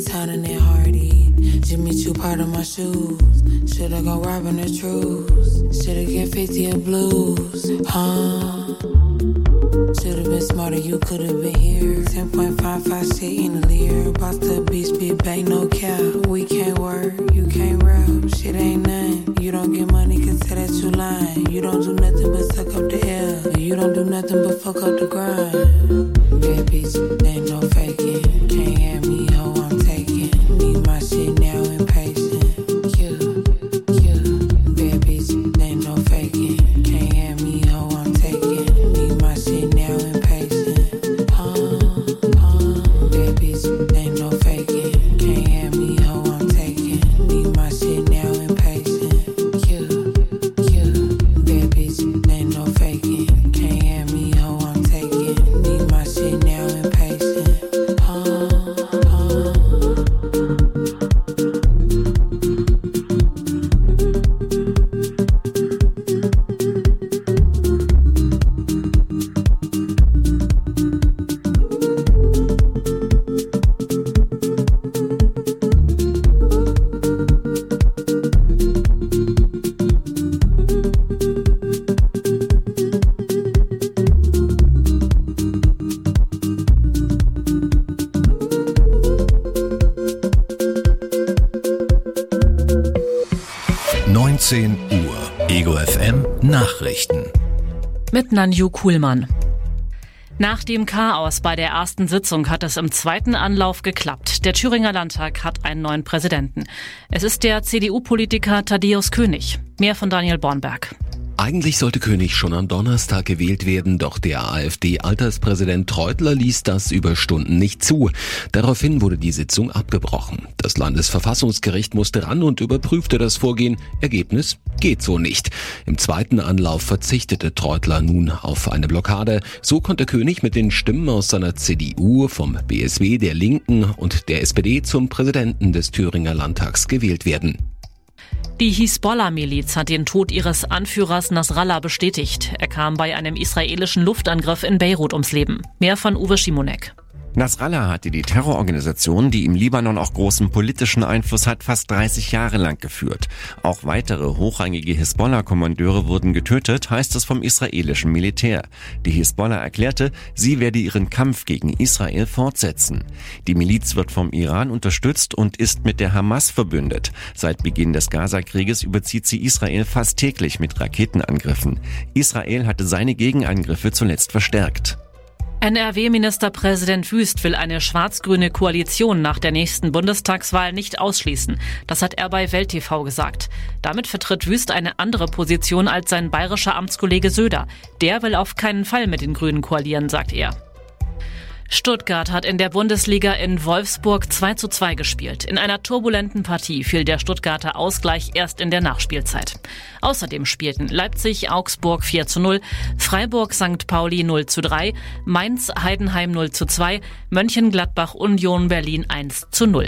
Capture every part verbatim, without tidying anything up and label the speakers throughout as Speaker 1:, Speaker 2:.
Speaker 1: town and they hardy. Jimmy Choo part of my shoes. Shoulda go robbing the truth. Shoulda get fifty of blues. Huh? Should've been smarter, you could've been here. ten point five five shit in the leer. Boss the beach, big bang, no cap. We can't work, you can't rap. Shit ain't nothing. You don't get money, cause say that you lying. You don't do nothing but suck up the air. You don't do nothing but fuck up the grind. Bad bitch, ain't no faking. Can't have me, ho, I'm taking. Need my shit now, impatient. You, you. Bad bitch, ain't no faking. Can't have me, ho, I'm taking. Need my shit now, impatient. Uh, uh. Bad bitch, ain't no faking. Can't have me, ho, I'm taking. Need my shit now, impatient. You, you. Bad bitch, ain't no faking. Can't have me, ho, I'm taking. Need my shit now, impatient. Uh, uh.
Speaker 2: neunzehn Uhr. Ego F M Nachrichten.
Speaker 3: Mit Nanju Kuhlmann. Nach dem Chaos bei der ersten Sitzung hat es im zweiten Anlauf geklappt. Der Thüringer Landtag hat einen neuen Präsidenten. Es ist der C D U-Politiker Thaddäus König. Mehr von Daniel Bornberg.
Speaker 4: Eigentlich sollte König schon am Donnerstag gewählt werden, doch der AfD-Alterspräsident Treutler ließ das über Stunden nicht zu. Daraufhin wurde die Sitzung abgebrochen. Das Landesverfassungsgericht musste ran und überprüfte das Vorgehen. Ergebnis: geht so nicht. Im zweiten Anlauf verzichtete Treutler nun auf eine Blockade. So konnte König mit den Stimmen aus seiner C D U, vom B S W, der Linken und der S P D zum Präsidenten des Thüringer Landtags gewählt werden.
Speaker 3: Die Hisbollah-Miliz hat den Tod ihres Anführers Nasrallah bestätigt. Er kam bei einem israelischen Luftangriff in Beirut ums Leben. Mehr von Uwe Schimonek.
Speaker 5: Nasrallah hatte die Terrororganisation, die im Libanon auch großen politischen Einfluss hat, fast dreißig Jahre lang geführt. Auch weitere hochrangige Hisbollah-Kommandeure wurden getötet, heißt es vom israelischen Militär. Die Hisbollah erklärte, sie werde ihren Kampf gegen Israel fortsetzen. Die Miliz wird vom Iran unterstützt und ist mit der Hamas verbündet. Seit Beginn des Gaza-Krieges überzieht sie Israel fast täglich mit Raketenangriffen. Israel hatte seine Gegenangriffe zuletzt verstärkt.
Speaker 3: N R W-Ministerpräsident Wüst will eine schwarz-grüne Koalition nach der nächsten Bundestagswahl nicht ausschließen. Das hat er bei Welt T V gesagt. Damit vertritt Wüst eine andere Position als sein bayerischer Amtskollege Söder. Der will auf keinen Fall mit den Grünen koalieren, sagt er. Stuttgart hat in der Bundesliga in Wolfsburg zwei zu zwei gespielt. In einer turbulenten Partie fiel der Stuttgarter Ausgleich erst in der Nachspielzeit. Außerdem spielten Leipzig, Augsburg vier zu null, Freiburg, Sankt Pauli null zu drei, Mainz, Heidenheim null zu zwei, Mönchengladbach, Union Berlin eins zu null.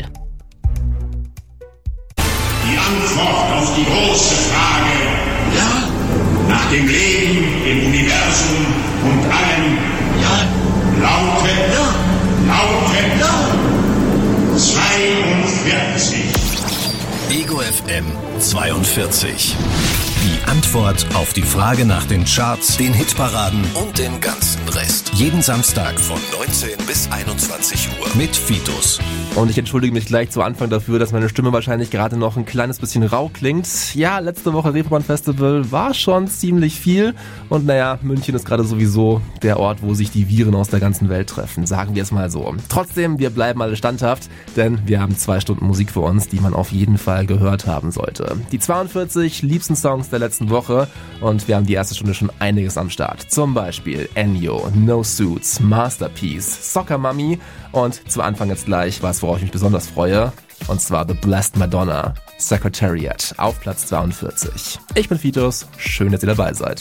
Speaker 6: Die Antwort auf die große Frage, ja, nach dem Leben, dem Universum und allem, ja, lautet, ja, lautet, ja, zweiundvierzig.
Speaker 2: Ego F M zweiundvierzig. Die Antwort auf die Frage nach den Charts, den Hitparaden und dem ganzen Rest. Jeden Samstag von neunzehn bis einundzwanzig Uhr mit Fitus.
Speaker 7: Und ich entschuldige mich gleich zu Anfang dafür, dass meine Stimme wahrscheinlich gerade noch ein kleines bisschen rau klingt. Ja, letzte Woche Reeperbahn Festival war schon ziemlich viel. Und naja, München ist gerade sowieso der Ort, wo sich die Viren aus der ganzen Welt treffen. Sagen wir es mal so. Trotzdem, wir bleiben alle standhaft, denn wir haben zwei Stunden Musik für uns, die man auf jeden Fall gehört haben sollte. Die zweiundvierzig liebsten Songs der letzten Woche. Und wir haben die erste Stunde schon einiges am Start. Zum Beispiel Ennio, No Suits, Masterpiece, Soccer Mommy und zu Anfang jetzt gleich was, worauf ich mich besonders freue. Und zwar The Blessed Madonna, Secretariat auf Platz zweiundvierzig. Ich bin Fitus, schön, dass ihr dabei seid.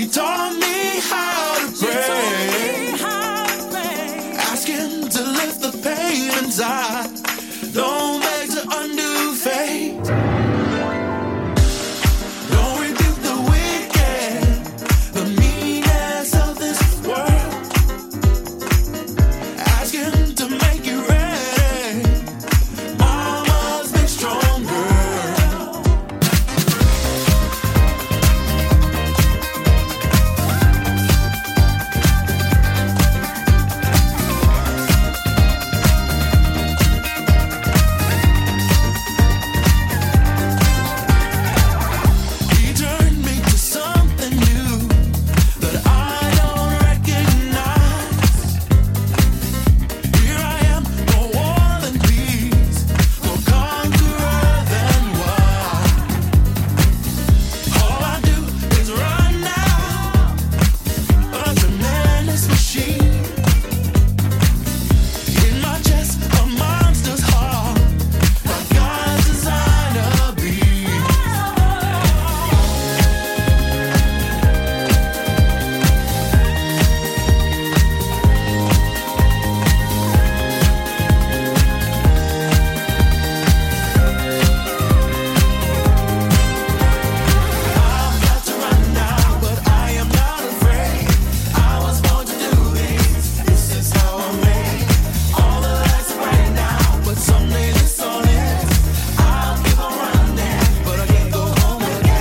Speaker 8: taught me how to pray. Ask him to lift the pain inside. Don't beg to undo fate. Don't rebuke the wicked, the meanness of this world. Ask him to make you ready. Mama's big strong girl. He turned me to something new that I don't recognize. Here I am, more war than peace, more conqueror than wise. All I do is run now, a tremendous machine. In my chest, a monster's heart, like God's designer beast. I've got to run now, but I am not afraid. I was born to do this. This is how I'm made. All the lights are bright now, but someday the sun is. I'll keep on running, but I can't go home again.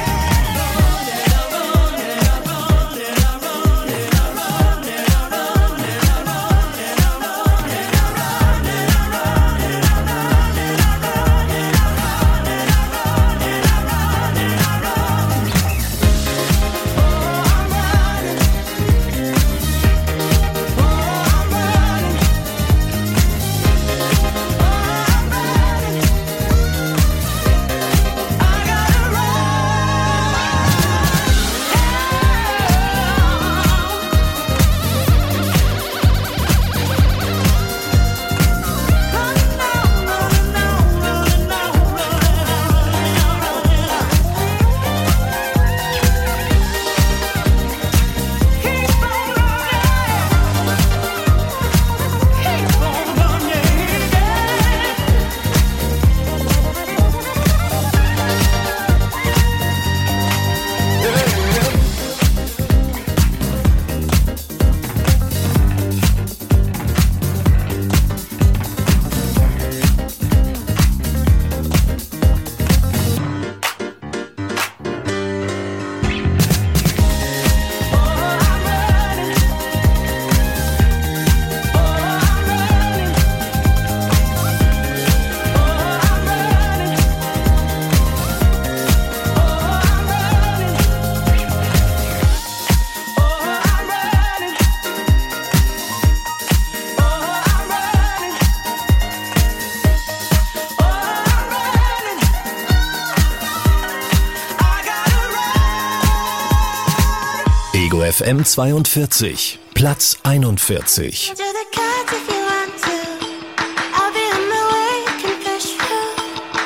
Speaker 2: Ego F M zweiundvierzig, Platz einundvierzig.
Speaker 9: Do the cards if you want to. I'll be on my way, you can push through.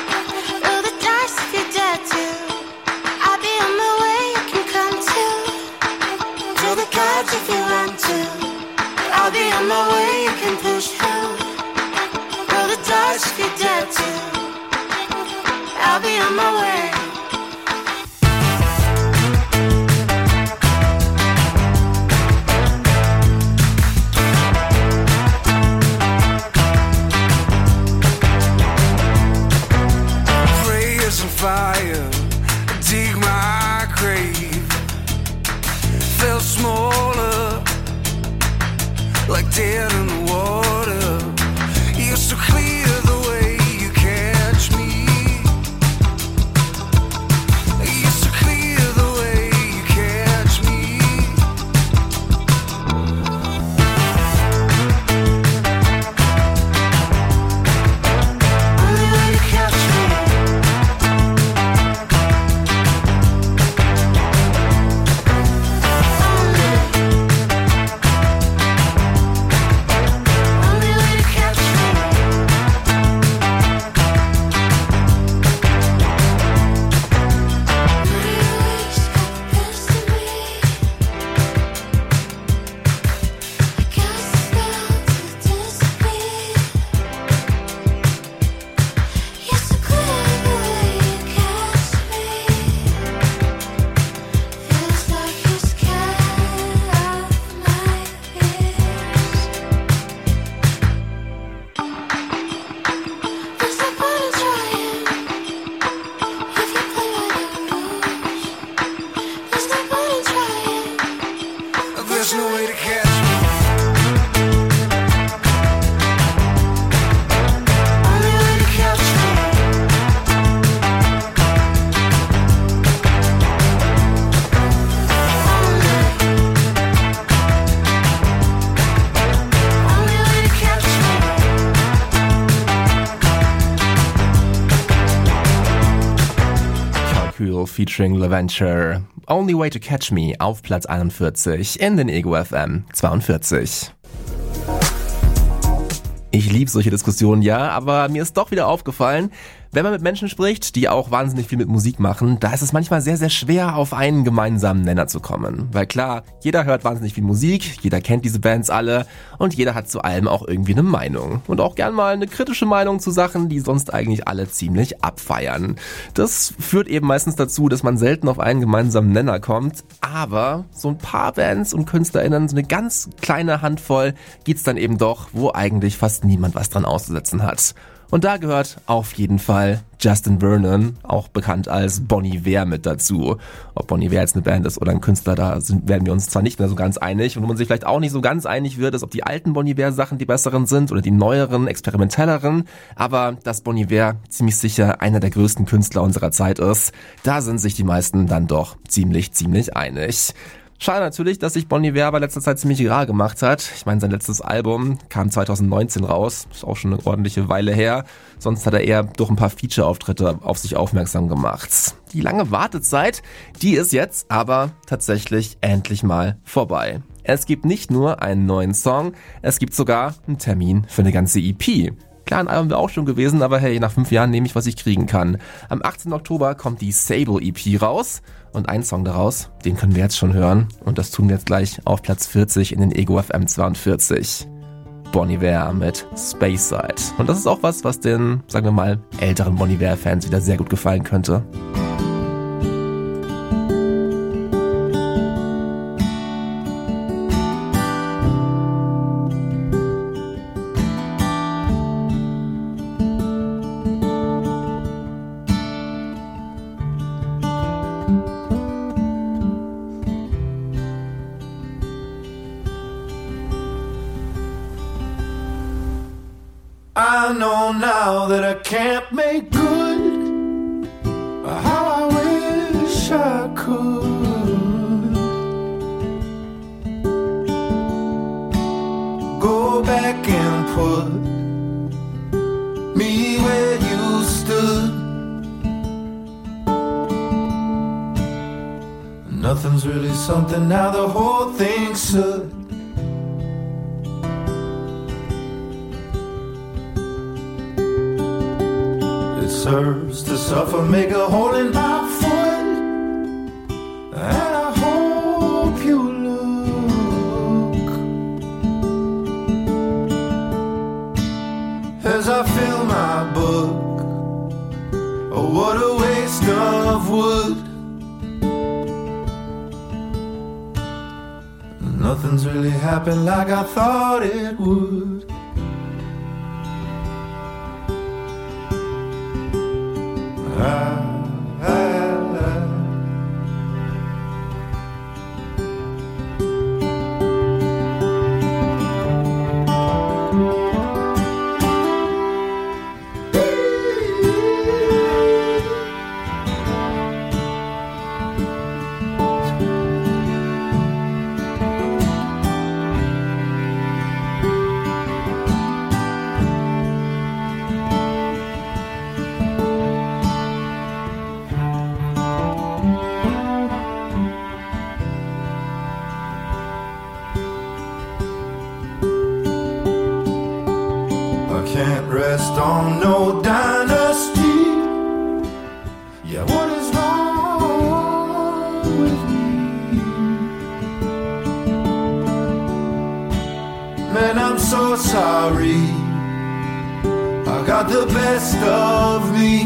Speaker 9: Roll the dice if you dare to. I'll be on my way, you can come too. Do the cards if you want to. I'll be on my way, you can push through. Roll the dice if you dare to. I'll be on my way.
Speaker 8: Fire, dig my grave. Felt smaller, like dead in the water. You're so clear the way you catch me. You're so clear the way you catch me. Only way to catch me. Only way to catch me.
Speaker 7: Cool featuring LaVenture. Only Way to Catch Me auf Platz einundvierzig in den Ego F M zweiundvierzig. Ich liebe solche Diskussionen, ja, aber mir ist doch wieder aufgefallen, wenn man mit Menschen spricht, die auch wahnsinnig viel mit Musik machen, da ist es manchmal sehr, sehr schwer, auf einen gemeinsamen Nenner zu kommen. Weil klar, jeder hört wahnsinnig viel Musik, jeder kennt diese Bands alle und jeder hat zu allem auch irgendwie eine Meinung. Und auch gern mal eine kritische Meinung zu Sachen, die sonst eigentlich alle ziemlich abfeiern. Das führt eben meistens dazu, dass man selten auf einen gemeinsamen Nenner kommt. Aber so ein paar Bands und KünstlerInnen, so eine ganz kleine Handvoll, gibt's dann eben doch, wo eigentlich fast niemand was dran auszusetzen hat. Und da gehört auf jeden Fall Justin Vernon, auch bekannt als Bon Iver, mit dazu. Ob Bon Iver jetzt eine Band ist oder ein Künstler, da sind, werden wir uns zwar nicht mehr so ganz einig. Und wo man sich vielleicht auch nicht so ganz einig wird, ist, ob die alten Bon Iver Sachen die besseren sind oder die neueren, experimentelleren. Aber dass Bon Iver ziemlich sicher einer der größten Künstler unserer Zeit ist, da sind sich die meisten dann doch ziemlich, ziemlich einig. Schade natürlich, dass sich Bon Iver bei letzter Zeit ziemlich rar gemacht hat. Ich meine, sein letztes Album kam zwanzig neunzehn raus, ist auch schon eine ordentliche Weile her. Sonst hat er eher durch ein paar Feature-Auftritte auf sich aufmerksam gemacht. Die lange Wartezeit, die ist jetzt aber tatsächlich endlich mal vorbei. Es gibt nicht nur einen neuen Song, es gibt sogar einen Termin für eine ganze E P. Klar, ein Album wäre auch schon gewesen, aber hey, nach fünf Jahren nehme ich, was ich kriegen kann. Am achtzehnten Oktober kommt die Sable E P raus und ein Song daraus, den können wir jetzt schon hören und das tun wir jetzt gleich auf Platz vierzig in den Ego F M zweiundvierzig. Bon Iver mit Speyside. Und das ist auch was, was den, sagen wir mal, älteren Bon Iver-Fans wieder sehr gut gefallen könnte.
Speaker 8: I know now that I can't make good how I wish I could. Go back and put me where you stood. Nothing's really something now, the whole thing's should. Serves to suffer, make a hole in my foot, and I hope you look as I fill my book. Oh, what a waste of wood. Nothing's really happened like I thought it would. Can't rest on no dynasty. Yeah, what is wrong with me? Man, I'm so sorry. I got the best of me.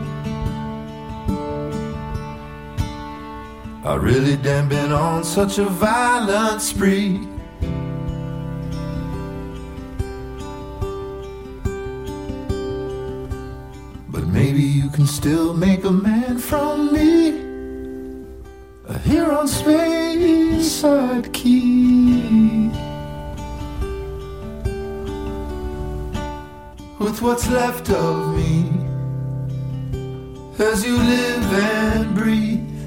Speaker 8: I really damn been on such a violent spree. Maybe you can still make a man from me. Here on Speyside Key. With what's left of me, as you live and breathe.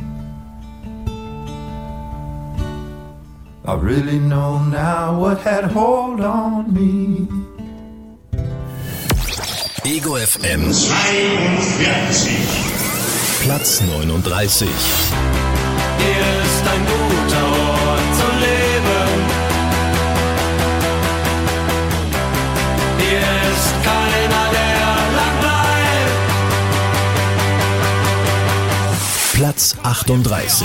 Speaker 8: I really know now what had hold on me.
Speaker 2: Ego F M
Speaker 6: zweiundvierzig.
Speaker 2: Platz neununddreißig.
Speaker 8: Hier ist ein guter Ort zu leben. Hier ist keiner, der lang bleibt.
Speaker 2: Platz achtunddreißig.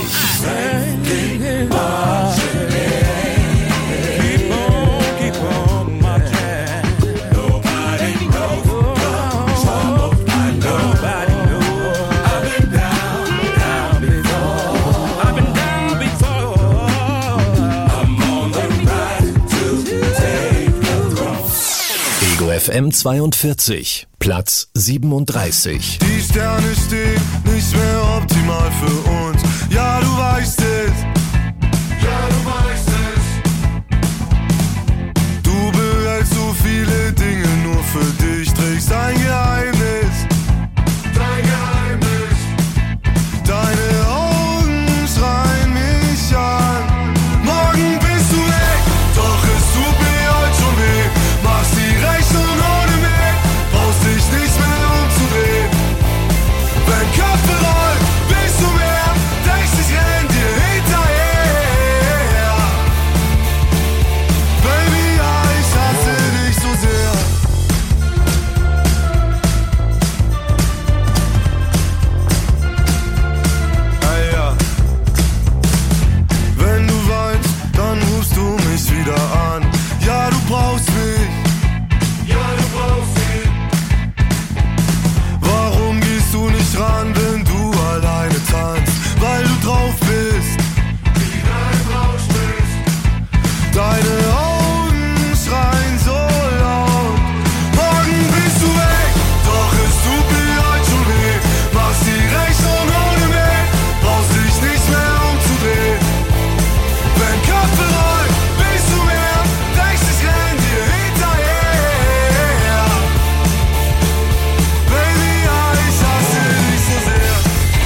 Speaker 2: Ego F M zweiundvierzig, Platz siebenunddreißig.
Speaker 10: Die Sterne stehen nicht mehr optimal für uns. Ja, du weißt es. Ja, du weißt es. Du behältst so viele Dinge nur für dich, trägst ein Geheimnis. Dein Geheimnis. Deine Augen schreien mich an. Morgen bist du weg, doch es tut mir heute schon weh. Machst die Rechnung ohne mich, brauchst dich nicht mehr umzudrehen. Wenn Köpfe rollen, bist du mehr, denkst ich renn dir hinterher. Baby, ja, ich hasse dich so sehr. Ah ja. Wenn du weinst, dann rufst du mich wieder an. Ja, du brauchst mich. Ja, du brauchst mich. Warum gehst du nicht ran, wenn du alleine tanzt? Weil du drauf bist. Wie dein Rausch bist. Deine Augen schreien so laut. Morgen bist du weg, doch es tut mir heute schon weh. Machst die Rechnung ohne mich, brauchst dich nicht mehr umzudrehen. Wenn Köpfe rollen, bist du mehr, denkst ich renn dir hinterher. Baby, ja, ich hasse dich so sehr.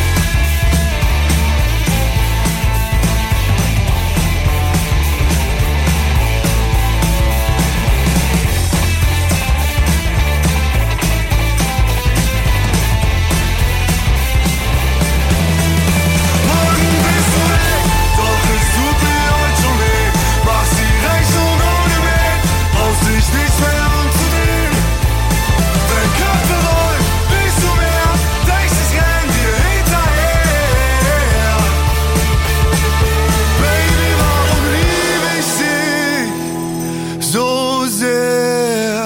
Speaker 10: Morgen bist du weg, doch es tut mir heute schon weh. Machst die Rechnung ohne mich, brauchst dich nicht mehr umzudrehen. Wenn Köpfe rollen, bist du mehr, denkst ich renn dir hinterher. Baby, warum liebe ich dich so sehr?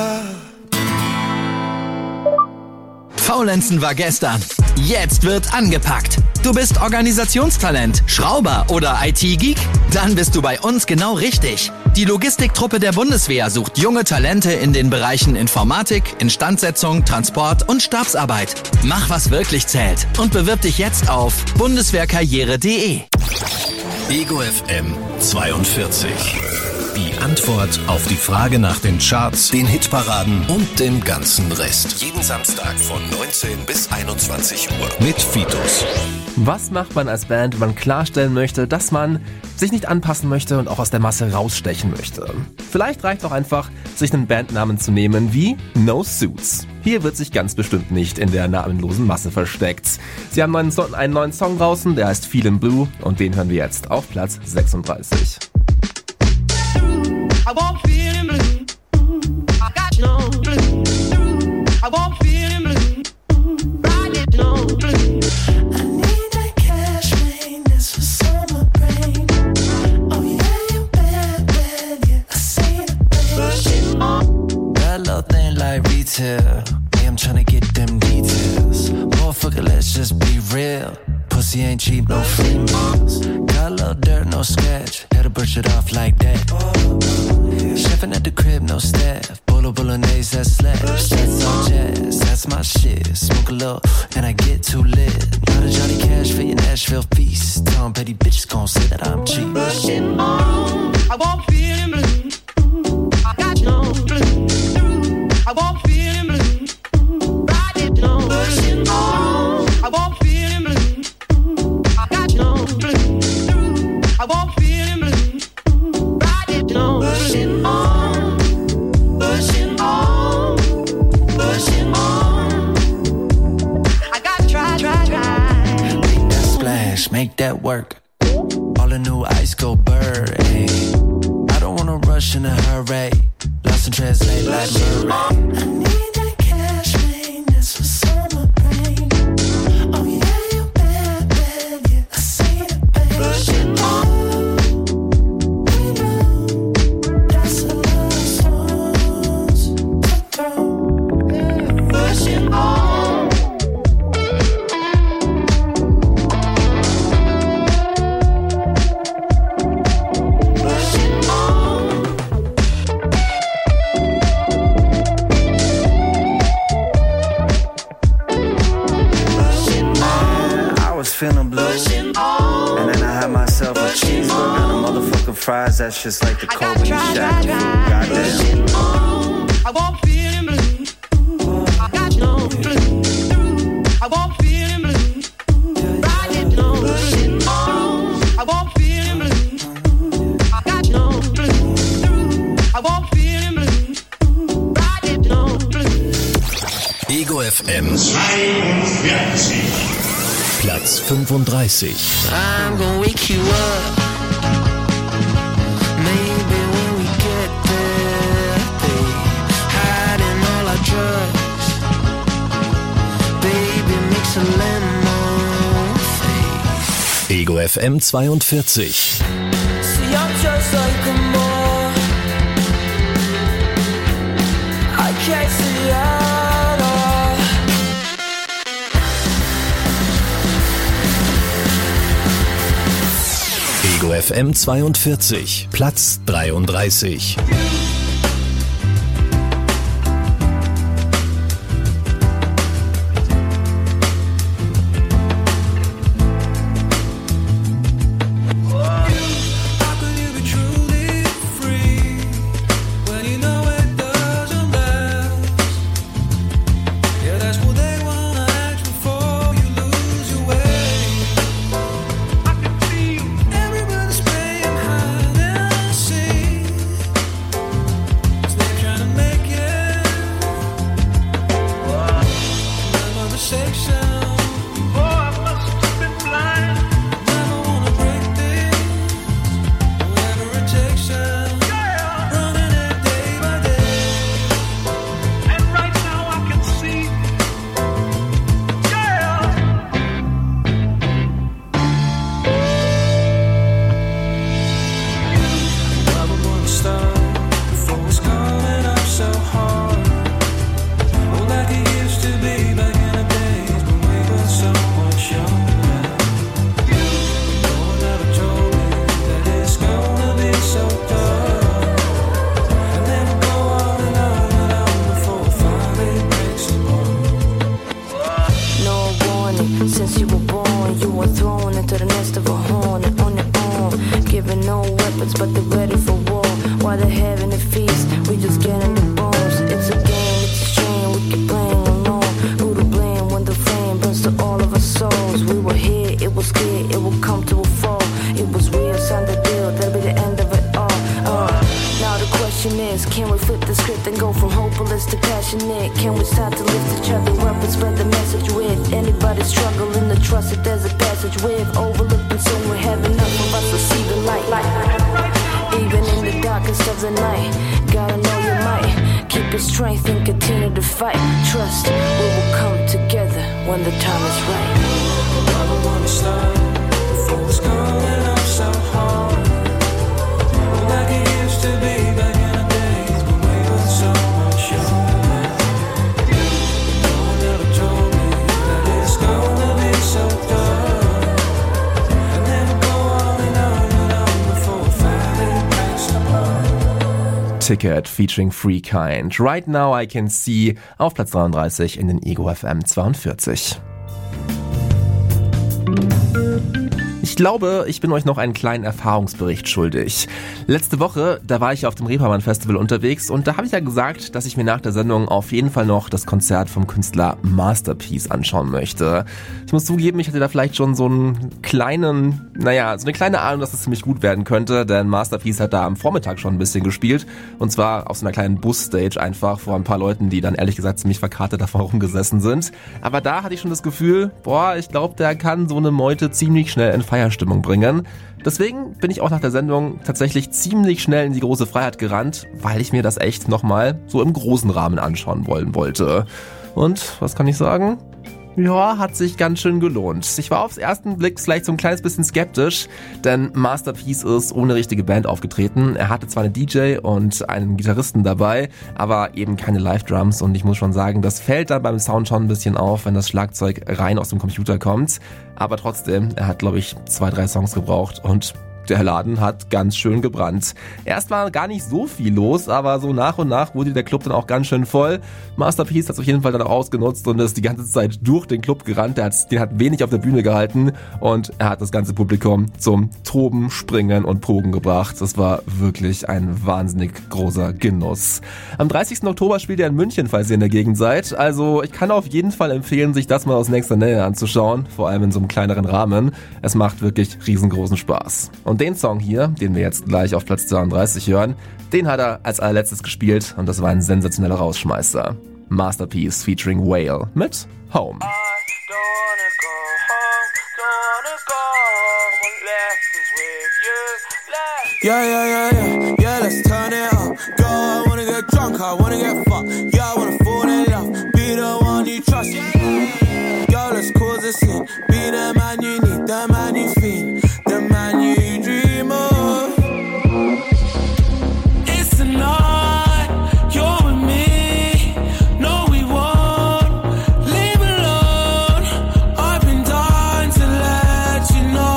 Speaker 11: Faulenzen war gestern. Jetzt wird angepackt. Du bist Organisationstalent, Schrauber oder I T-Geek? Dann bist du bei uns genau richtig. Die Logistiktruppe der Bundeswehr sucht junge Talente in den Bereichen Informatik, Instandsetzung, Transport und Stabsarbeit. Mach, was wirklich zählt und bewirb dich jetzt auf bundeswehrkarriere punkt de.
Speaker 2: Ego F M zweiundvierzig. Die Antwort auf die Frage nach den Charts, den Hitparaden und dem ganzen Rest. Jeden Samstag von neunzehn bis einundzwanzig Uhr mit Fitus.
Speaker 7: Was macht man als Band, wenn man klarstellen möchte, dass man sich nicht anpassen möchte und auch aus der Masse rausstechen möchte? Vielleicht reicht auch einfach, sich einen Bandnamen zu nehmen wie No Suits. Hier wird sich ganz bestimmt nicht in der namenlosen Masse versteckt. Sie haben einen, So- einen neuen Song draußen, der heißt Feelin' Blue und den hören wir jetzt auf Platz sechsunddreißig.
Speaker 8: I won't feel in blue. I got no blue. I won't feel in blue. Ride it no blue.
Speaker 9: I need that cash, man. This was summer brain. Oh yeah, you bad, bad, yeah. I see it, babe.
Speaker 8: Pushing on.
Speaker 12: That little thing like retail. Me, I'm tryna get them details. Motherfucker, let's just be real. Pussy ain't cheap, no free meals. Got a little dirt, no sketch. Had to brush it off like that. Chefing at the crib, no staff. Bolo bolognese, that's slash. That's all jazz, that's my shit. Smoke a little, and I get too lit. Not a Johnny Cash for your Nashville feast. Tom Petty bitches gon' say that I'm cheap.
Speaker 8: Pushing on. I won't feel in blue. I got no blue. I won't feel in blue. Ride it no blue. Pushing on. I won't feel in blue. I got no blue. I won't feel in blue. Ride it no blue. Pushing on. Pushing on. Pushing on. I got try, try, try.
Speaker 12: make that work. All a new ice go bird, ayy. I don't wanna rush in a hurry. Lost in translate like Murray.
Speaker 8: I need that cash maintenance for summer rain. Oh yeah, you bad, bad, yeah, I see it, babe. Push it on. We know that's a lot of songs to throw. Push it on.
Speaker 12: Feeling blue, and then I had myself a cheeseburger and a motherfucking fries. That's just like the Kobe Shack food. Goddamn.
Speaker 8: I won't feeling blue. I got no blue. I won't feeling blue. Riding no blue. I won't feeling blue. I got no blue. I won't feeling blue. Riding no blue.
Speaker 2: Ego F M
Speaker 6: zweiundvierzig.
Speaker 2: Platz fünfunddreißig.
Speaker 12: I'm gonna wake you up. Maybe when we get there, babe, hiding all our drugs. Baby, mix a lemon face.
Speaker 2: Ego F M zweiundvierzig.
Speaker 8: See, I'm just like a more. I can't see out.
Speaker 2: Ego F M zweiundvierzig, Platz dreiunddreißig.
Speaker 7: Ticket featuring Free Kind. Right Now I Can See auf Platz dreiunddreißig in den Ego F M zweiundvierzig. Ich glaube, ich bin euch noch einen kleinen Erfahrungsbericht schuldig. Letzte Woche, da war ich auf dem Reeperbahn Festival unterwegs und da habe ich ja gesagt, dass ich mir nach der Sendung auf jeden Fall noch das Konzert vom Künstler Masterpiece anschauen möchte. Ich muss zugeben, ich hatte da vielleicht schon so einen kleinen, naja, so eine kleine Ahnung, dass es ziemlich gut werden könnte, denn Masterpiece hat da am Vormittag schon ein bisschen gespielt und zwar auf so einer kleinen Busstage einfach vor ein paar Leuten, die dann ehrlich gesagt ziemlich verkartet davor rumgesessen sind. Aber da hatte ich schon das Gefühl, boah, ich glaube, der kann so eine Meute ziemlich schnell in Feierstimmung bringen. Deswegen bin ich auch nach der Sendung tatsächlich ziemlich schnell in die große Freiheit gerannt, weil ich mir das echt nochmal so im großen Rahmen anschauen wollen wollte. Und was kann ich sagen? Ja, hat sich ganz schön gelohnt. Ich war aufs ersten Blick vielleicht so ein kleines bisschen skeptisch, denn Masterpiece ist ohne richtige Band aufgetreten. Er hatte zwar eine D J und einen Gitarristen dabei, aber eben keine Live-Drums und ich muss schon sagen, das fällt dann beim Sound schon ein bisschen auf, wenn das Schlagzeug rein aus dem Computer kommt. Aber trotzdem, er hat glaube ich zwei, drei Songs gebraucht und der Laden hat ganz schön gebrannt. Erst war gar nicht so viel los, aber so nach und nach wurde der Club dann auch ganz schön voll. Masterpiece hat es auf jeden Fall dann auch ausgenutzt und ist die ganze Zeit durch den Club gerannt. Der hat, den hat wenig auf der Bühne gehalten und er hat das ganze Publikum zum Toben, Springen und Pogen gebracht. Das war wirklich ein wahnsinnig großer Genuss. Am dreißigsten Oktober spielt er in München, falls ihr in der Gegend seid. Also ich kann auf jeden Fall empfehlen, sich das mal aus nächster Nähe anzuschauen, vor allem in so einem kleineren Rahmen. Es macht wirklich riesengroßen Spaß. Und den Song hier, den wir jetzt gleich auf Platz zweiunddreißig hören, den hat er als allerletztes gespielt und das war ein sensationeller Rausschmeißer. Masterpiece featuring Whale mit Home.
Speaker 8: Yeah, yeah, yeah, yeah, yeah, let's turn it up. Go, I wanna get drunk, I wanna get fucked. Yeah, I wanna fall in love, be the one you trust. Yo, let's cause a scene, be the man you need, the man you feel, the man you dream of. It's the night, you're with me, no we won't leave alone. I've been dying to let you know.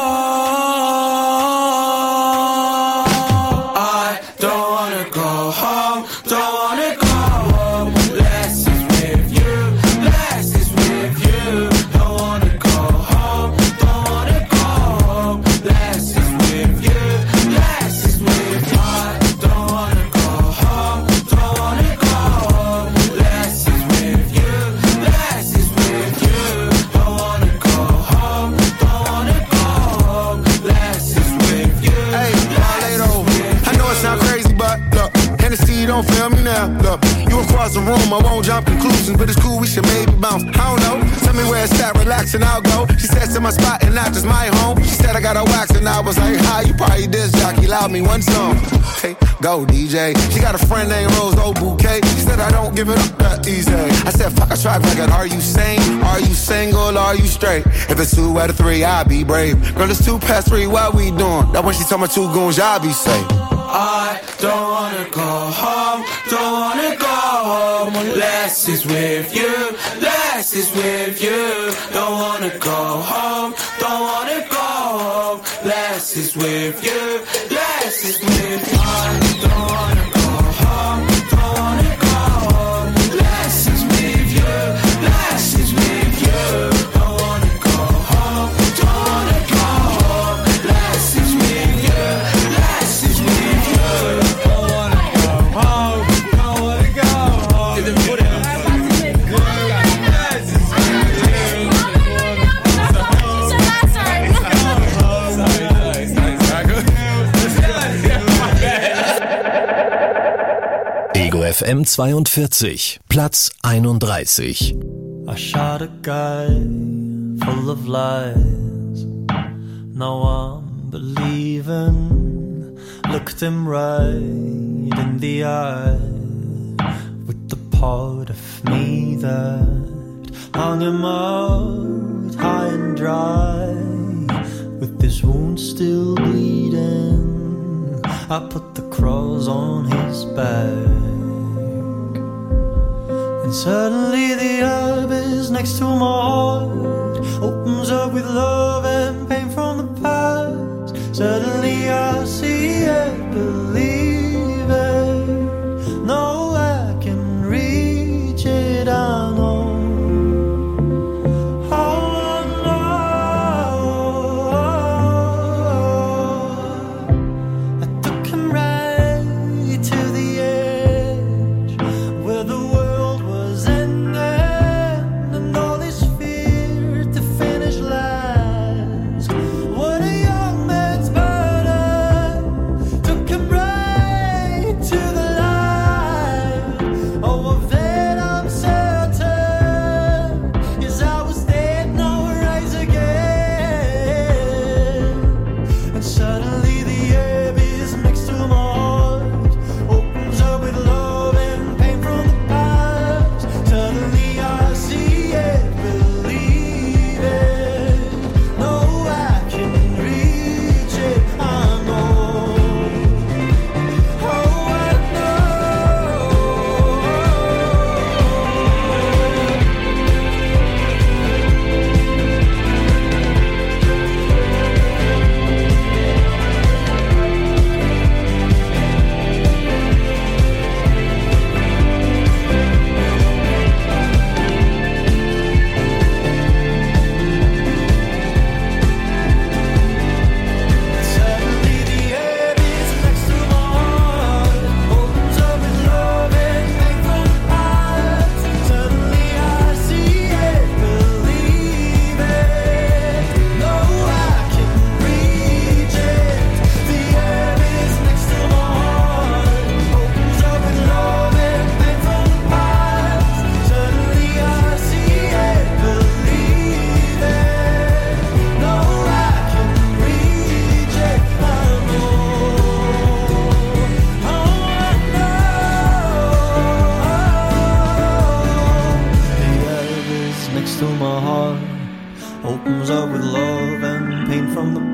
Speaker 8: I don't wanna go home, don't wanna go home. Less is with you, less is with you. Don't wanna go home, don't wanna go home. Less is with you, less is with you. I don't wanna go home, don't wanna go home. Less is with you, less is with you. Don't wanna go home, don't wanna go home. Less is with you.
Speaker 10: Hey, Marlado, I know it sound crazy, but look, Hennessy don't feel me now. Look, you across the room, I won't jump conclusions, but it's cool, we should maybe bounce. I don't know, tell me where it's at, relax and I'll go. She said to my spot and not just my home. She said I got a wax and I was like, hi, you probably disc jockey, loud me one song. Hey, go D J. She got a friend named Rose, old bouquet. She said I don't give it up that easy. I said, fuck a track record, are you sane? Are you single, are you straight? If it's two out of three, I'll be brave. Girl, it's two past three, what we doing? That when she told me two goons, y'all be safe.
Speaker 8: I don't wanna go home, don't wanna go home. Less is with you, less is with you. Don't wanna go home, don't wanna go home. Less is with you, less is with you. I don't wanna go home, don't wanna go home. Less is with you, less is with you. Don't wanna go home, don't wanna go home. Less is with you, less is with you. Don't wanna go home, don't wanna go home.
Speaker 2: Ego F M zweiundvierzig, Platz einunddreißig.
Speaker 13: I shot a guy full of lies. No one believing. Looked him right in the eye with the part of me that hung him out high and dry. With this wound still bleeding, I put the cross on his back. And suddenly the abyss next to my heart opens up with love and pain from the past. Suddenly I see it, believe it. No, I can reach it, I know. Oh, no.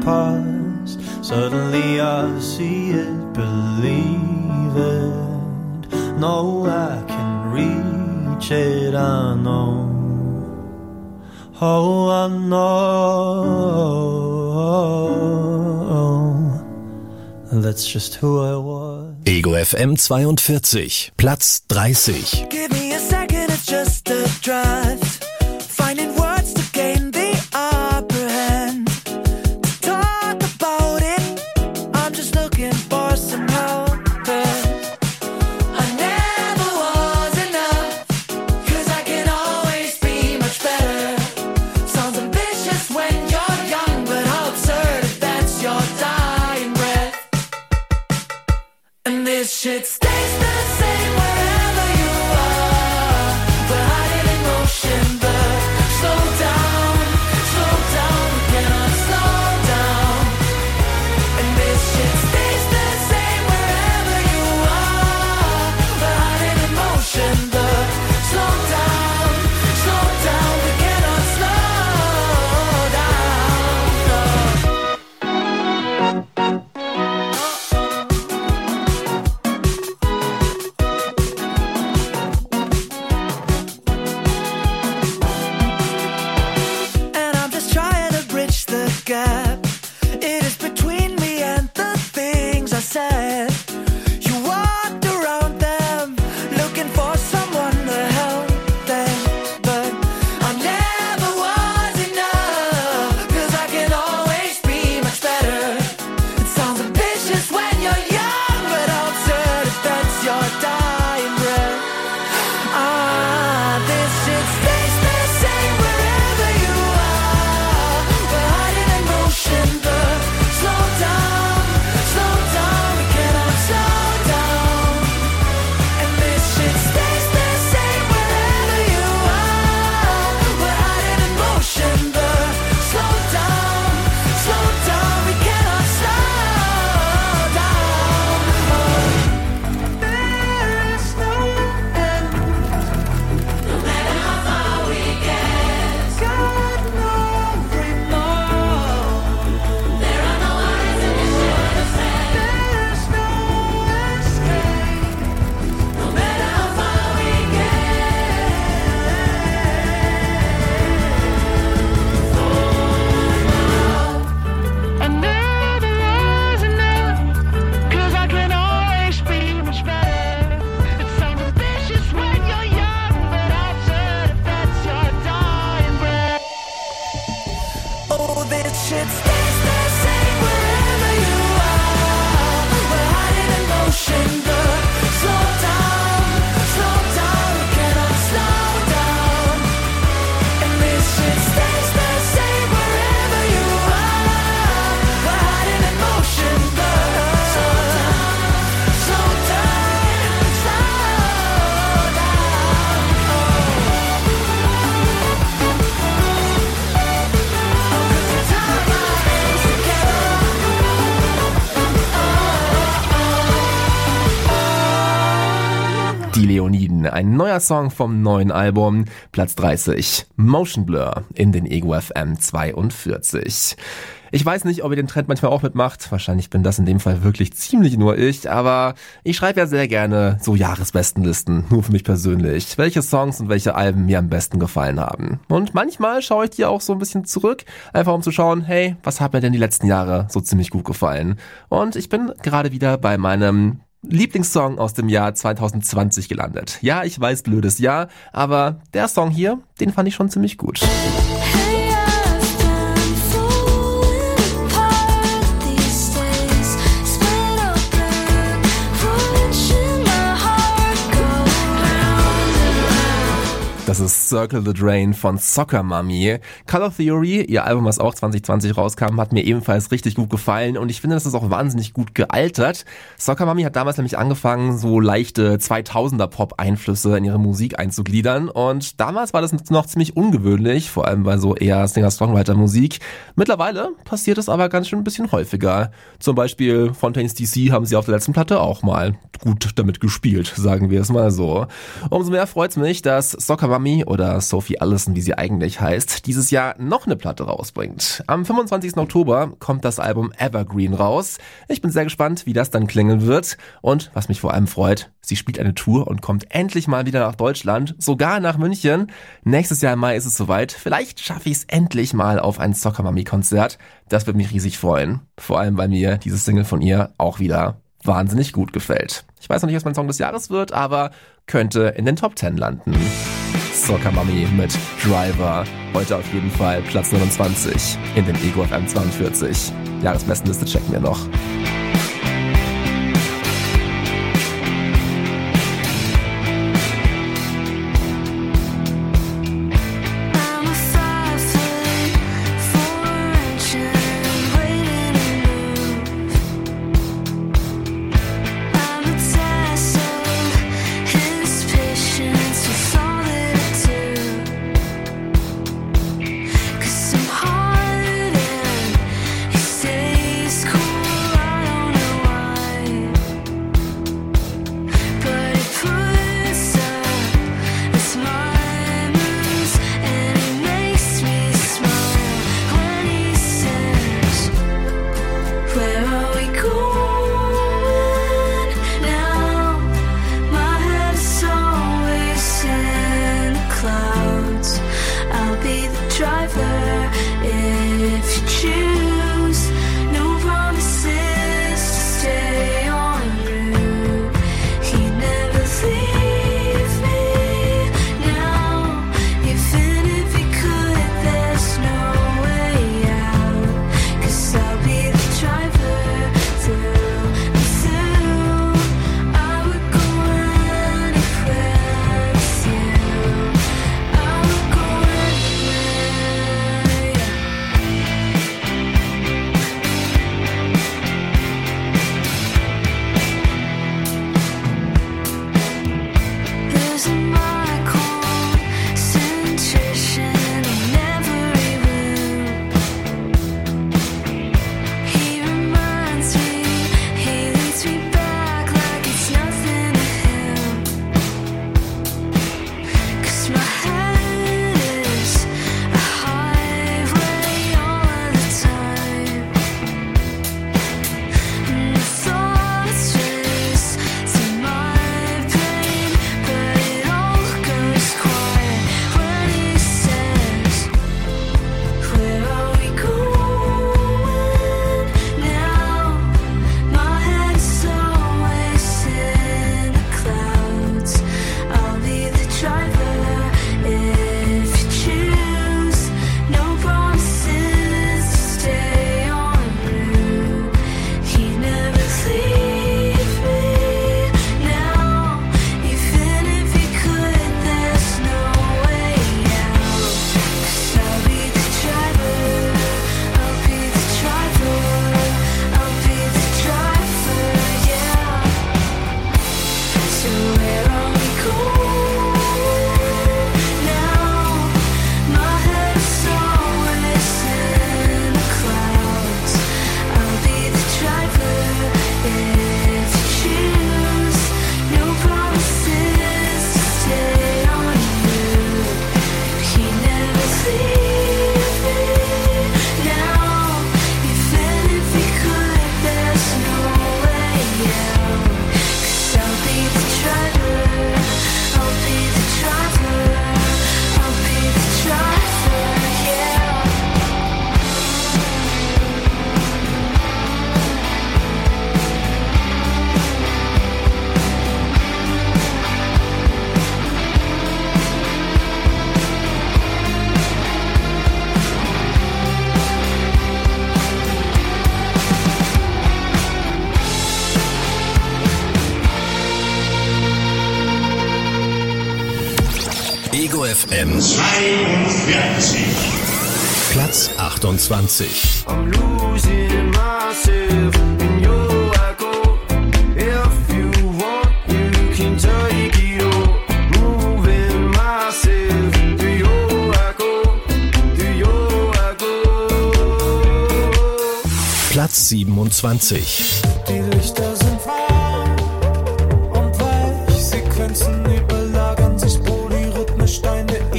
Speaker 13: past. Suddenly I see it, believe it. No, I can reach it, I know. Oh, I know. That's just who I was.
Speaker 2: Ego F M zweiundvierzig, Platz dreißig.
Speaker 8: Give me a second, it's just a draft. Finding words to gain the upper hand. To talk about it, I'm just looking for some help. I never was enough, 'cause I can always be much better. Sounds ambitious when you're young, but how absurd if that's your dying breath. And this shit stays the same wherever you are. We're hiding in motion, but slow down, slow down, we cannot slow down. And this shit stays the same wherever you are. We're hiding in motion, but slow down, slow down, we cannot slow And I'm just trying to bridge the gap. It is between me and the things I said. You walked around them, looking for someone to help them. But I never was enough, 'cause I can always be much better. It sounds ambitious when you're young, but how absurd if that's your dying breath. Ah, this shit stays the same wherever you are. We're hiding in motion, but slow down, slow down, we cannot slow down. And this shit stays the same wherever you are. We're hiding in motion, but slow down, slow down, we cannot slow down. There is no end. No matter how far we get, got no remorse. There are no eyes in this universe. There's no escape. No matter how far we get. I never was enough, 'cause I can always be much better. It sounds ambitious when you're young, but how absurd if that's your dying breath. Oh, this shit stays the same wherever you are. We're hiding in motion, but slow down, slow down, we cannot slow down. And this shit stays the same wherever you are. We're hiding in motion, but slow down, slow down, slow
Speaker 7: Die Leoniden, ein neuer Song vom neuen Album, Platz dreißig, Motion Blur in den Ego F M zweiundvierzig. Ich weiß nicht, ob ihr den Trend manchmal auch mitmacht. Wahrscheinlich bin das in dem Fall wirklich ziemlich nur ich, aber ich schreibe ja sehr gerne so Jahresbestenlisten, nur für mich persönlich, welche Songs und welche Alben mir am besten gefallen haben. Und manchmal schaue ich die auch so ein bisschen zurück, einfach um zu schauen, hey, was hat mir denn die letzten Jahre so ziemlich gut gefallen? Und ich bin gerade wieder bei meinem Lieblingssong aus dem Jahr zwanzig zwanzig gelandet. Ja, ich weiß, blödes Jahr, aber der Song hier, den fand ich schon ziemlich gut. Das ist Circle the Drain von Soccer Mommy. Color Theory, ihr Album, was auch zwanzig zwanzig rauskam, hat mir ebenfalls richtig gut gefallen und ich finde, das ist auch wahnsinnig gut gealtert. Soccer Mommy hat damals nämlich angefangen, so leichte zweitausender Pop-Einflüsse in ihre Musik einzugliedern und damals war das noch ziemlich ungewöhnlich, vor allem bei so eher Singer-Songwriter-Musik. Mittlerweile passiert es aber ganz schön ein bisschen häufiger. Zum Beispiel Fontaines D C haben sie auf der letzten Platte auch mal gut damit gespielt, sagen wir es mal so. Umso mehr freut's mich, dass Soccer Mommy Mami oder Sophie Allison, wie sie eigentlich heißt, dieses Jahr noch eine Platte rausbringt. Am fünfundzwanzigsten Oktober kommt das Album Evergreen raus. Ich bin sehr gespannt, wie das dann klingen wird. Und was mich vor allem freut, sie spielt eine Tour und kommt endlich mal wieder nach Deutschland, sogar nach München. Nächstes Jahr im Mai ist es soweit. Vielleicht schaffe ich es endlich mal auf ein Soccer-Mami-Konzert. Das würde mich riesig freuen. Vor allem, weil mir dieses Single von ihr auch wieder wahnsinnig gut gefällt. Ich weiß noch nicht, was mein Song des Jahres wird, aber könnte in den Top zehn landen. Soccer Mami mit Driver. Heute auf jeden Fall Platz neunundzwanzig in den Ego F M zweiundvierzig. Jahresbestenliste checken wir noch.
Speaker 2: Ego F M
Speaker 6: zweiundvierzig.
Speaker 2: Platz achtundzwanzig.
Speaker 8: I'm losing myself in your echo. If you want, you can take it all. Moving myself through your echo, through your echo.
Speaker 2: Platz siebenundzwanzig.
Speaker 13: Die Lichter sind warm und weich, Sequenzen überlagern sich polyrhythmisch deine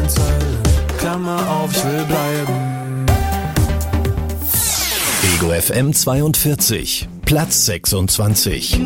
Speaker 13: Zeilen. Klammer auf, ich will bleiben.
Speaker 2: Ego F M zweiundvierzig, Platz sechsundzwanzig.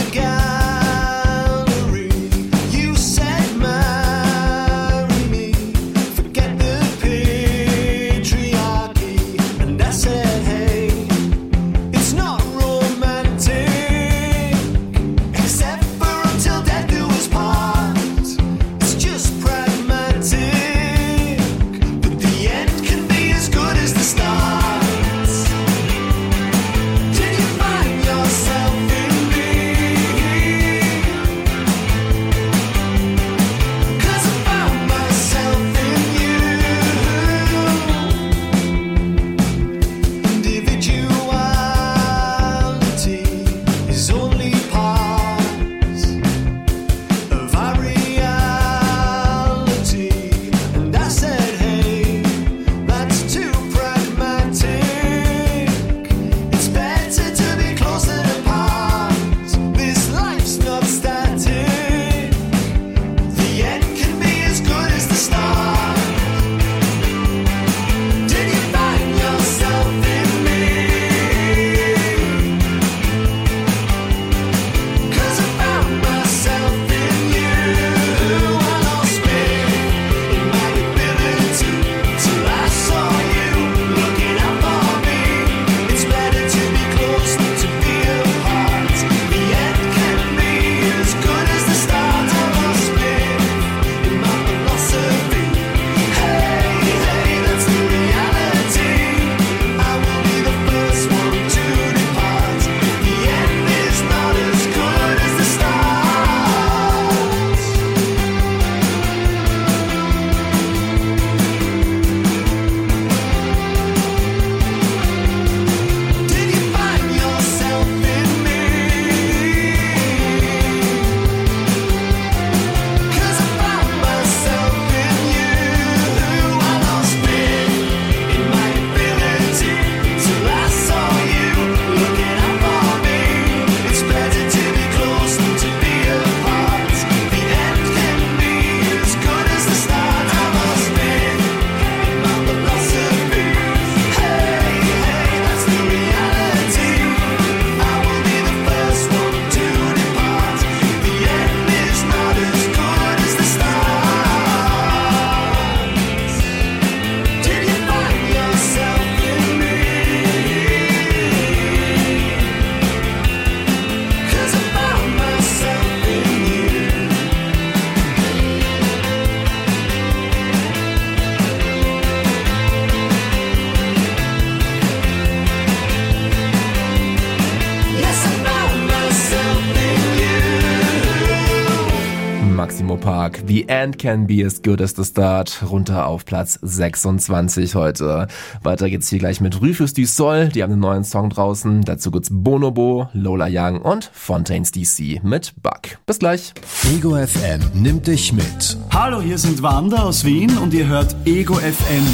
Speaker 7: Park. The End Can Be As Good As The Start. Runter auf Platz sechsundzwanzig heute. Weiter geht's hier gleich mit Rufus du Sol. Die haben einen neuen Song draußen. Dazu gibt's Bonobo, Lola Young und Fontaines D C mit Bug. Bis gleich.
Speaker 2: Ego F M nimmt dich mit.
Speaker 14: Hallo, hier sind Wanda aus Wien und ihr hört Ego F M.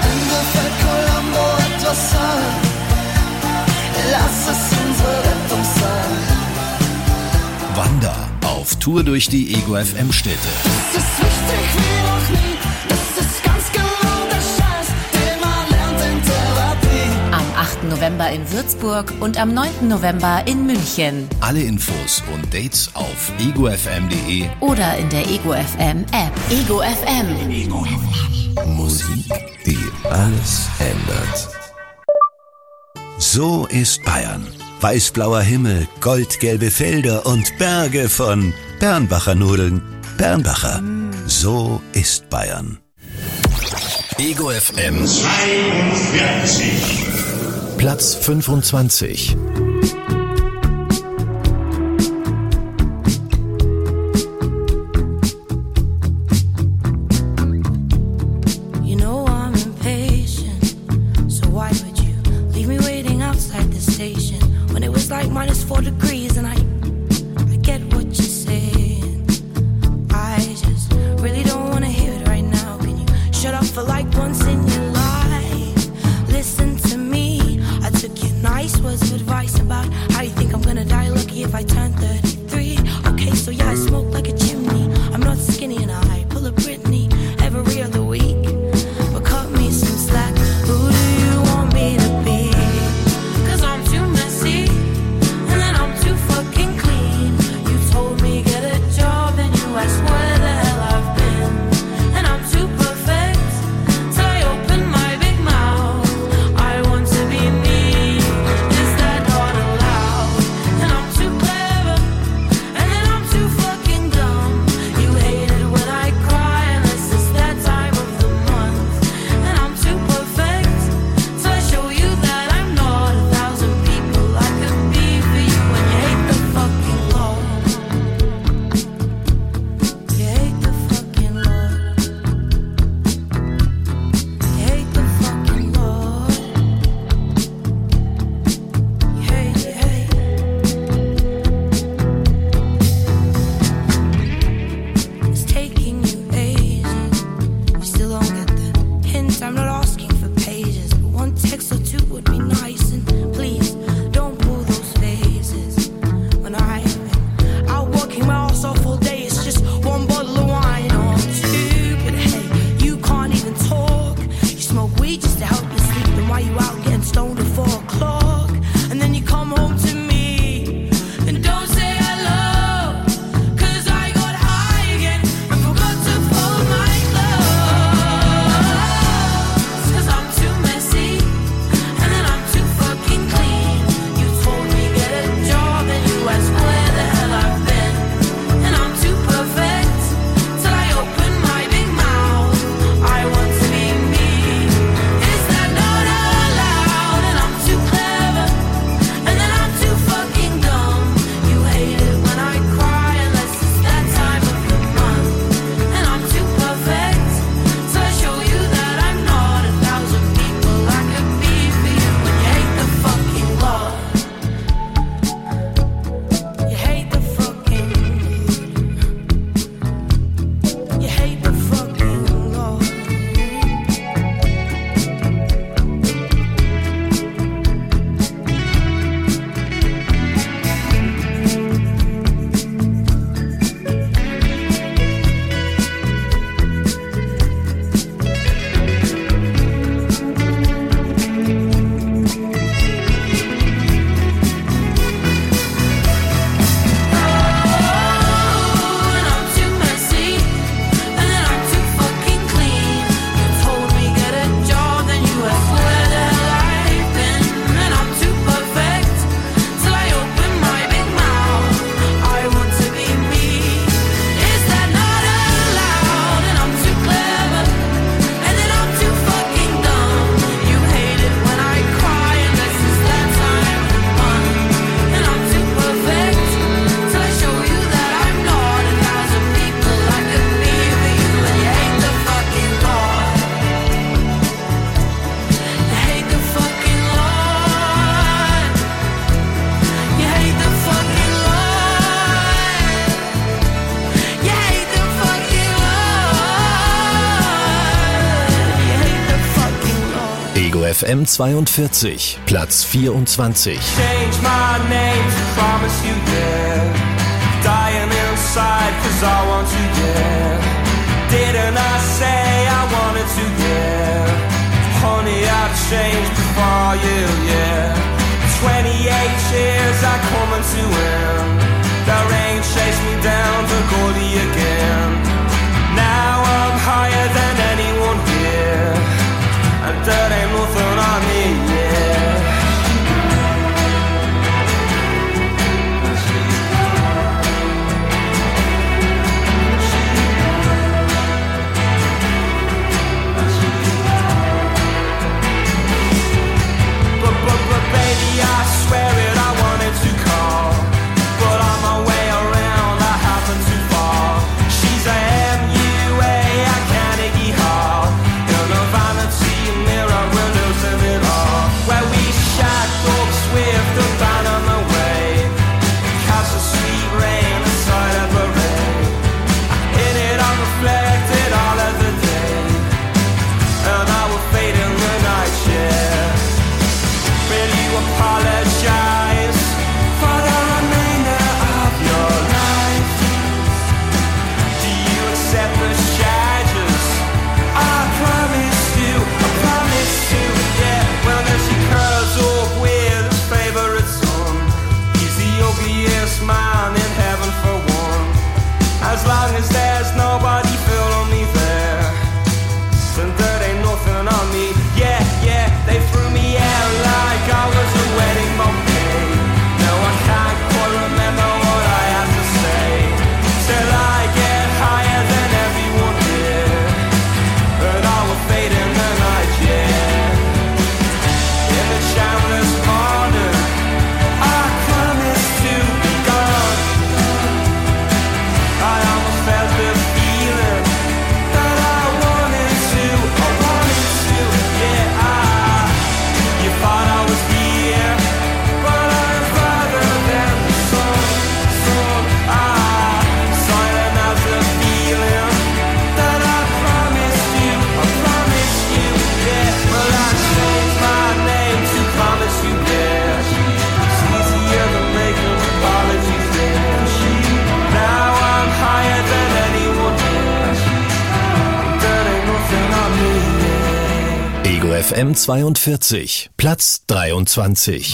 Speaker 8: Lass es unsere Rettung sein.
Speaker 2: Wanda auf Tour durch die Ego F M Städte.
Speaker 8: Das ist wichtig wie noch nie. Das ist ganz genau der Scheiß, den man lernt in Therapie.
Speaker 15: Am achten November in Würzburg und am neunten November in München.
Speaker 2: Alle Infos und Dates auf ego f m punkt d e
Speaker 15: Oder in der Ego F M App. Ego F M. Ego F M.
Speaker 2: Musik, die alles ändert.
Speaker 16: So ist Bayern. Weißblauer Himmel, goldgelbe Felder und Berge von Bernbacher Nudeln. Bernbacher. So ist Bayern.
Speaker 2: Ego F M
Speaker 6: zweiundvierzig.
Speaker 2: Platz fünfundzwanzig.
Speaker 17: Like minus four degrees and I, I get what you're saying. I just really don't wanna hear it right now. Can you shut up for like once in your life? Listen to me. I took your nice words of advice and
Speaker 2: Ego F M zweiundvierzig, Platz vierundzwanzig.
Speaker 8: Change my name to promise you, yeah. Dying inside cause I want you, yeah. Didn't I say I wanted to, yeah. Honey, I've changed before you, yeah. twenty-eight years are coming to end. The rain chased me down to Goldie again. Now I'm higher than anyone here, and there ain't nothing on me, yeah. But, but, but baby, I swear it, I wanted to call, but on my way around I happened too far. She's a M U A, I can't Iggy Hall. In a vanity mirror, we're losing it all. Where we shot dogs with the band on the way, cast a sweet rain aside of a rain. In it I reflected all of the day, and I will fade in the night, yeah. Will you apologize for the remainder of your life? Do you accept the charges? I promise you, I promise you, yeah. Well, then she curls up with his favorite son. He's the ugliest man in heaven for one. As long as there's nobody feeling me there, then there ain't nothing on me. Yeah, yeah, they threw me out like I was a wedding bouquet. No, I can't quite remember what I had to say. Till I get higher than everyone here, and I will fade in the night, yeah. In the shameless morning, I promise to be gone. I almost felt the feeling that I wanted to, I wanted to, yeah. I, you thought I was here, but I'm farther than the sun, sun. Ah, silent as the feeling that I promised you, I promised you, yeah. Well, I changed my name to promise you, yeah. It's easier than making apologies, yeah. Now I'm higher than anyone here, and there ain't nothing on me, yeah.
Speaker 2: Ego F M zweiundvierzig, Platz dreiundzwanzig.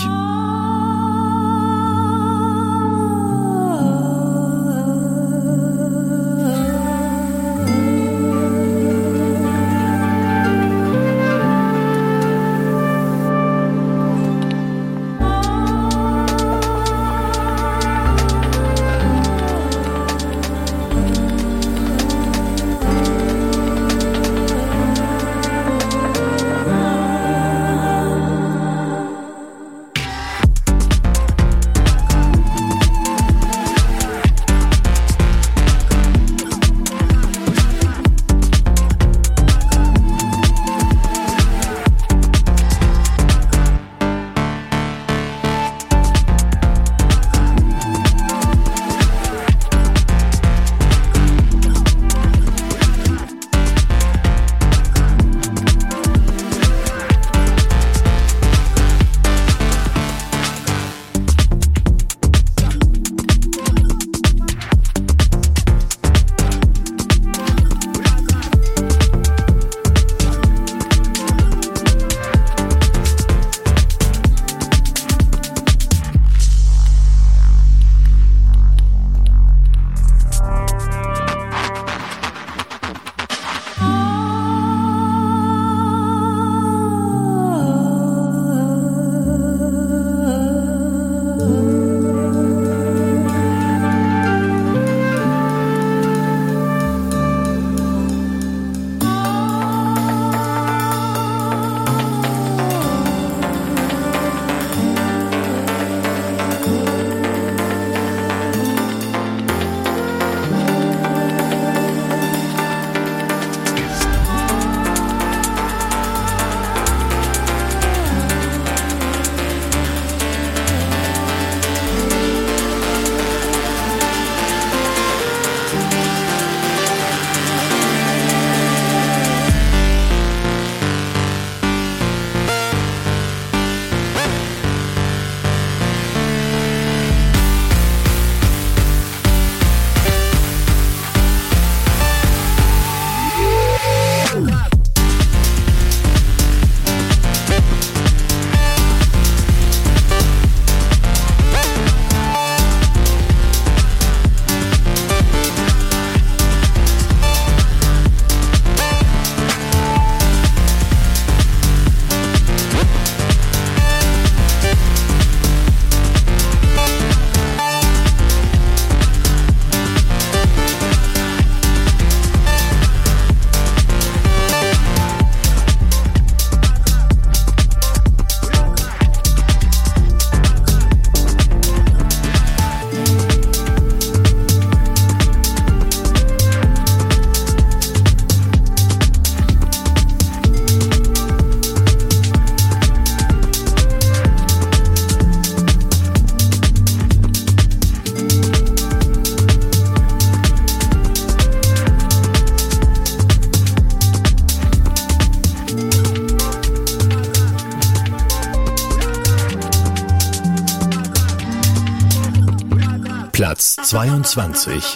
Speaker 2: Platz zweiundzwanzig.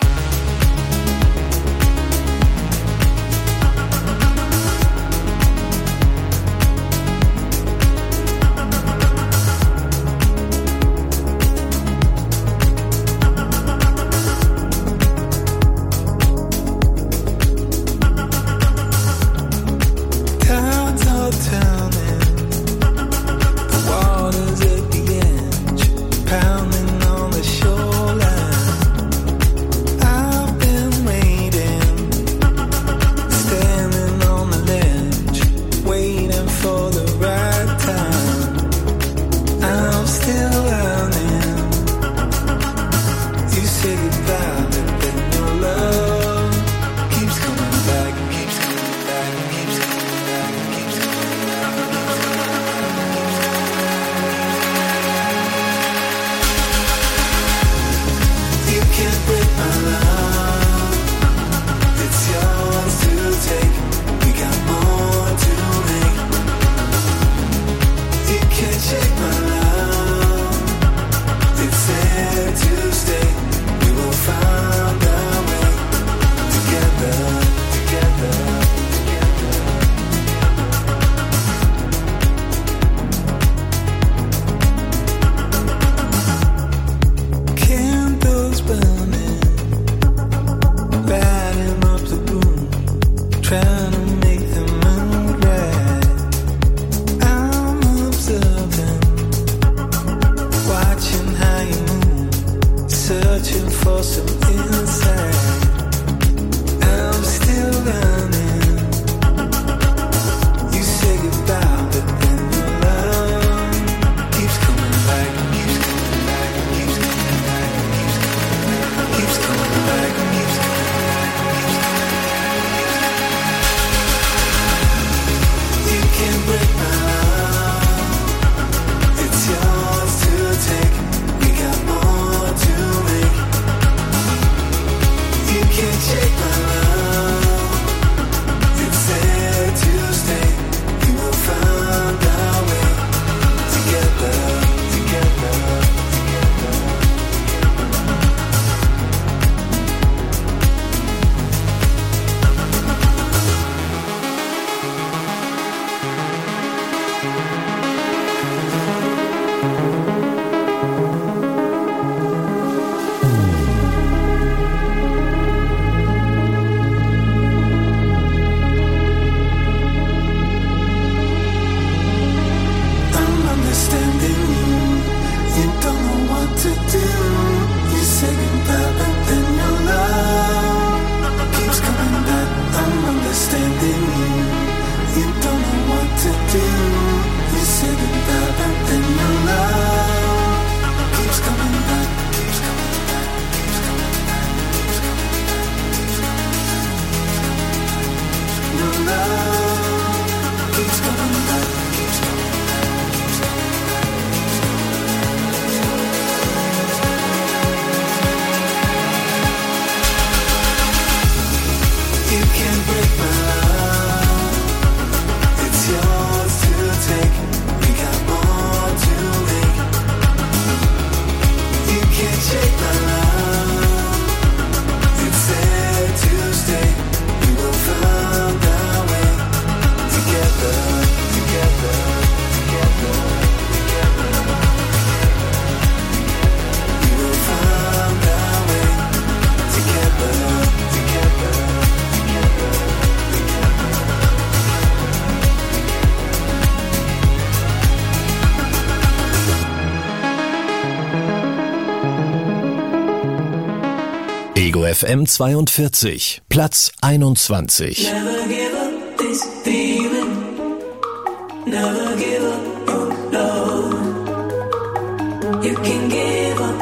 Speaker 8: Clouds are turning, the water's at the edge, pounding on the shoreline. I've been waiting, standing on the ledge, waiting for the right time. I'm still learning. You say goodbye, but then your love keeps coming back, keeps coming back, keeps coming back, keeps coming back. You can't break my love. It's yours to take. We got more to make. You can't shake my love. It's there to stay. We will find our way together, together, together. Candles burning, lighting up the room, trying to make the mood right. I'm observing, watching how you move, searching for some insight. I'm still learning. You say goodbye, but then your love keeps coming back, keeps coming back, keeps coming back, keeps coming back, keeps coming back, keeps coming back. You can't break my love. It's yours to take. We got more to make. You can't shake my love. It's there to stay. We will find our way together, together, together. I'm understanding you. You don't know what to do. You say goodbye, but then your love keeps coming back. I'm understanding you. You don't know what to do. You say goodbye, but then your love keeps coming back, keeps coming back, keeps coming back, keeps coming back, keeps coming back. Your love keeps coming back, keeps coming back, keeps coming back. You can't break my love. It's yours to take. We got more to make. You can't shake my love. It's there to stay. We will find our way together, together, together, together. We will find our way together, together, together, together.
Speaker 2: Ego F M zweiundvierzig, Platz einundzwanzig.
Speaker 8: Never give up this feeling. Never give up your love. You can give up